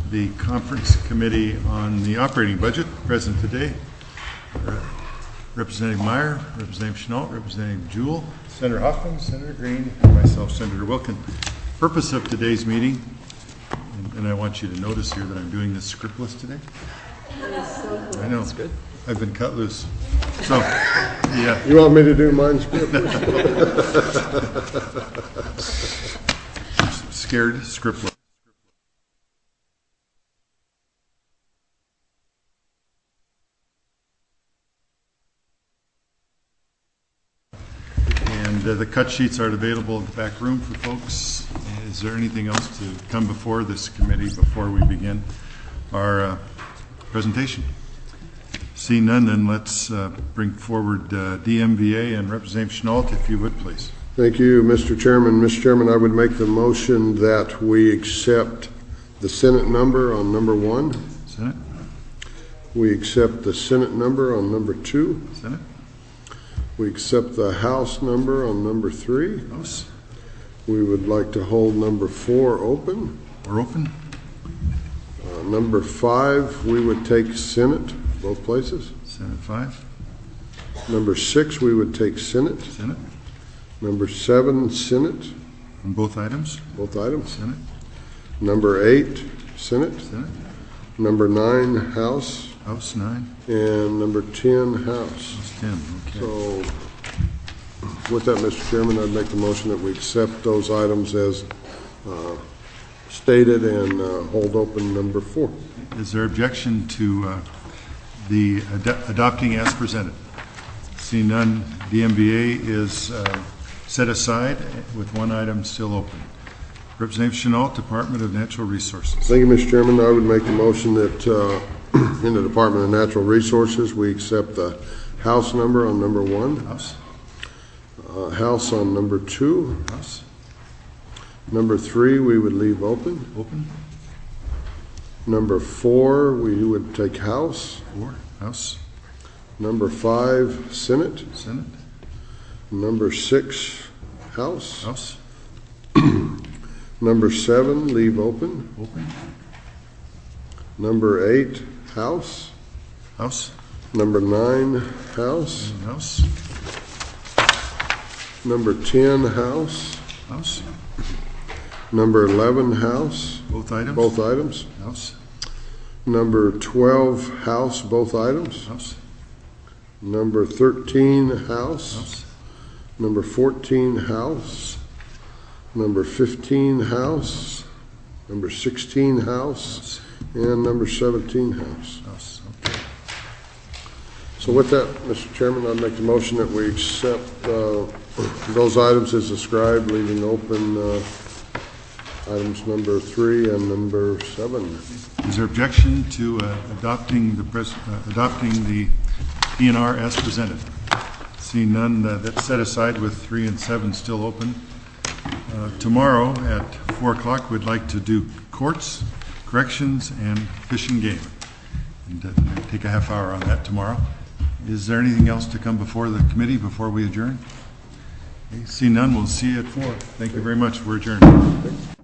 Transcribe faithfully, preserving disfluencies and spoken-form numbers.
the Conference Committee on the Operating Budget. Present today, Representative Meyer, Representative Chenault, Representative Jewell, Senator Hoffman, Senator Green, and myself, Senator Wilkin. Purpose of today's meeting, and, and I want you to notice here that I'm doing this scriptless today. So cool. I know. That's good. I've been cut loose. So, yeah. You want me to do mine scriptless? Scared scriptless. And uh, the cut sheets are available in the back room for folks. Is there anything else to come before this committee before we begin our uh, presentation? See none, then let's uh, bring forward uh, D M V A and Representative Chenault, if you would, please. Thank you, Mister Chairman. Mister Chairman, I would make the motion that we accept the Senate number on number one. Senate. We accept the Senate number on number two. Senate. We accept the House number on number three. House. We would like to hold number four open. We're open. Uh, number five, we would take Senate, both places. Senate five. Number six, we would take Senate. Senate. Number seven, Senate. On both items. Both items. Senate. Number eight, Senate. Senate. Number nine, House. House nine. And number ten, House. House ten. Okay. So, with that, Mister Chairman, I'd make the motion that we accept those items as uh, stated and uh, hold open number four. Is there objection to uh, the ad adopting as presented? Seeing none, D M V A is uh, set aside with one item still open. Representative Chenault, Department of Natural Resources. Thank you, Mister Chairman. I would make the motion that uh, in the Department of Natural Resources we accept the House number on number one. House. Uh, House on number two. House. Number three we would leave open. Open. Number four we would take House. Four. House. Number five, Senate. Senate. Number six, House. House. Number seven, leave open. Open. Number eight, House. House. Number nine, House. And House. Number ten, House. House. Number eleven, House. Both items. Both items. House. Number twelve, House. Both items. House. Number thirteen, House. House. Number fourteen, House. Number fifteen, House. Number sixteen, House. House. And number seventeen, House. House. Okay. So with that, Mister Chairman, I'd make the motion that we accept uh, those items as described, leaving open uh, items number three and number seven. Is there objection to uh, adopting the pres uh, adopting the P N R as presented? Seeing none, uh, that's set aside with three and seven still open. Uh, tomorrow at four o'clock, we'd like to do courts, corrections, and fish and game. And uh, take a half hour on that tomorrow. Is there anything else to come before the committee before we adjourn? Okay, see none, we'll see you at four. Thank you very much. We're adjourned.